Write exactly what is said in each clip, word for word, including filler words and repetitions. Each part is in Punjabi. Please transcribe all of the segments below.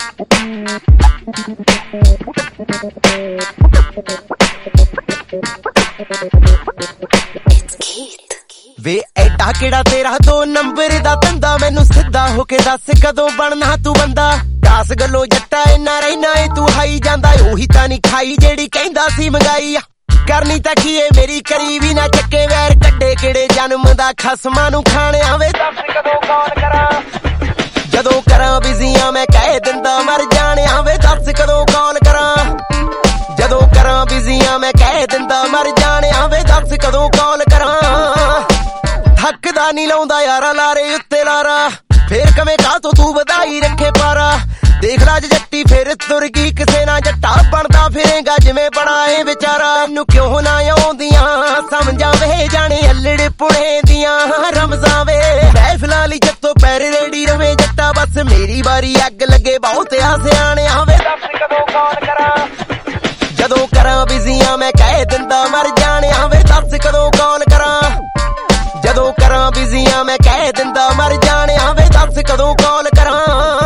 ਵੇ ਐਡਾ ਕਿਹੜਾ ਤੇਰਾ ਦੋ ਨੰਬਰ ਦਾ ਧੰਦਾ, ਮੈਨੂੰ ਸਿੱਧਾ ਹੋ ਕੇ ਦੱਸ ਕਦੋਂ ਬਣਨਾ ਤੂੰ ਬੰਦਾ। ਦਸ ਗੱਲੋਂ ਜੱਟਾ ਇੰਨਾ ਰਹਿਣਾ ਏ ਤੂੰ ਹਾਈ ਜਾਂਦਾ, ਉਹੀ ਤਾਂ ਨਹੀਂ ਖਾਈ ਜਿਹੜੀ ਕਹਿੰਦਾ ਸੀ ਮੰਗਾਈ। ਕਰਨੀ ਤਾਂ ਕੀ ਏ ਮੇਰੀ ਕਰੀ ਵੀ ਨਾ ਚੱਕੇ ਵੈਰ, ਕੱਢੇ ਕਿਹੜੇ ਜਨਮ ਦਾ ਖਸਮਾਂ ਨੂੰ ਖਾਣਿਆ। ਵੇ ਦੱਸ ਕਦੋਂ ਕਾਲ ਕਰਾਂ, ਜਦੋਂ ਕਰਾਂ ਬਿਜ਼ੀਆਂ ਮੈਂ ਕਹਿ ਦਿੰਦਾ ਮਰ ਜਾਣਿਆ। ਵੇ ਦੱਸ ਕਦੋਂ ਕਾਲ ਕਰਾਂ, ਜਦੋਂ ਕਰਾਂ ਬਿਜ਼ੀਆਂ ਮੈਂ ਕਹਿ ਦਿੰਦਾ ਮਰ ਜਾਣਿਆ। ਵੇ ਦੱਸ ਕਦੋਂ ਕਾਲ ਕਰਾਂ, ਥੱਕਦਾ ਨੀ ਲਾਉਂਦਾ ਯਾਰਾ ਲਾਰੇ ਉੱਤੇ ਲਾਰਾ, ਫੇਰ ਕਵੇਂ ਕਾਹ ਤੋਂ ਤੂੰ ਵਧਾਈ ਰੱਖੇ ਪਾਰਾ। ਦੇਖ ਲਾ ਜੱਟੀ ਫੇਰ ਤੁਰ ਗਈ ਕਿਸੇ ਨਾਲ ਜੱਟਾ ਬਣਦਾ ਫਿਰੇਗਾ ਜਿਵੇਂ ਬਣਾ ਏ ਵਿਚਾਰਾ। ਇਹਨੂੰ ਕਿਉਂ ਨਾ ਆਉਂਦੀਆਂ ਸਮਝਾਂ ਵੇ ਜਾਣੇ ਅਲੜੇ ਪੁਣੇ ਦੀਆਂ ਰਮਜ਼ਾਂ ਵੇ। ਮਹਿਫਲਾਂ ਲਈ ਜੱਤੋਂ ਪੈਰ ਰੇੜੀ ਰਵੇ ਜੱਟਾ, ਬਸ ਮੇਰੀ ਵਾਰੀ ਅੱਗ ਲੱਗੇ ਬਹੁਤ ਆ ਸਿਆਣਿਆ। ਵੇ ਦੱਸ ਕਦੋਂ ਕਾਲ ਕਰਾਂ, ਜਦੋਂ ਕਰਾਂ ਬਿਜ਼ੀਆਂ ਮੈਂ ਕਹਿ ਦਿੰਦਾ ਮਰ ਜਾਣਿਆ। ਵੇ ਦੱਸ ਕਦੋਂ ਕਾਲ ਕਰਾਂ, ਜਦੋਂ ਕਰਾਂ ਬਿਜ਼ੀਆਂ ਮੈਂ ਕਹਿ ਦਿੰਦਾ ਮਰ ਜਾਣਿਆ। ਵੇ ਦੱਸ ਕਦੋਂ ਕਾਲ ਕਰਾਂ।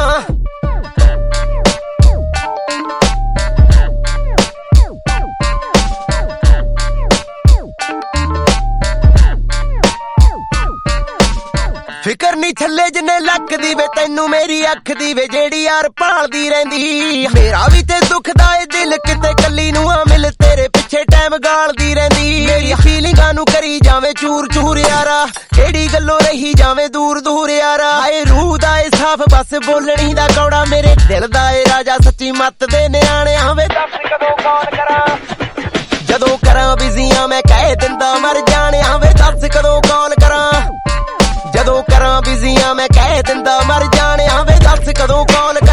ਫਿਕਰ ਨੀ ਥੱਲੇ ਜਿੰਨੇ ਲੱਕ ਦੀ ਵੇ ਤੈਨੂੰ ਮੇਰੀ ਅੱਖ ਦੀ ਵੇ, ਜਿਹੜੀ ਯਾਰ ਭਾਲਦੀ ਰਹਿੰਦੀ। ਮੇਰਾ ਵੀ ਤੇ ਦੁਖਦਾ ਏ ਦਿਲ ਕਿਤੇ ਕੱਲੀ ਨੂੰ ਆ ਮਿਲ, ਤੇਰੇ ਪਿੱਛੇ ਟਾਈਮ ਗਾਲਦੀ ਰਹਿੰਦੀ। ਮੇਰੀ ਫੀਲਿੰਗਾਂ ਨੂੰ ਕਰੀ ਜਾਵੇ ਚੂਰ ਚੂਰ ਯਾਰਾ, ਕਿਹੜੀ ਗੱਲੋਂ ਰਹੀ ਜਾਵੇ ਦੂਰ ਦੂਰ ਯਾਰਾ। ਆਏ ਰੂਹ ਦਾ ਏ ਸਾਫ ਬਸ ਬੋਲਣੀ ਦਾ ਕੌੜਾ, ਮੇਰੇ ਦਿਲ ਦਾ ਏ ਰਾਜਾ ਸੱਚੀ ਮੱਤ ਦੇ ਨਿਆਣਿਆਂ। ਵੇ ਦੱਸ ਕਦੋਂ ਕਾਲ ਕਰਾਂ, ਜਦੋਂ ਕਰਾਂ ਬਿਜ਼ੀਆਂ ਮੈਂ ਕਹਿ ਦਿੰਦਾ ਮਰ ਜਾਣਿਆ। ਵੇ ਦੱਸ ਕਦੋਂ ਕਾਲ ਕਰਾਂ, ਜਦੋਂ ਕਰਾਂ ਬਿਜ਼ੀਆਂ ਮੈਂ ਕਹਿ ਦਿੰਦਾ ਮਰ ਜਾਣਿਆ। ਵੇ ਦੱਸ ਕਦੋਂ ਕਾਲ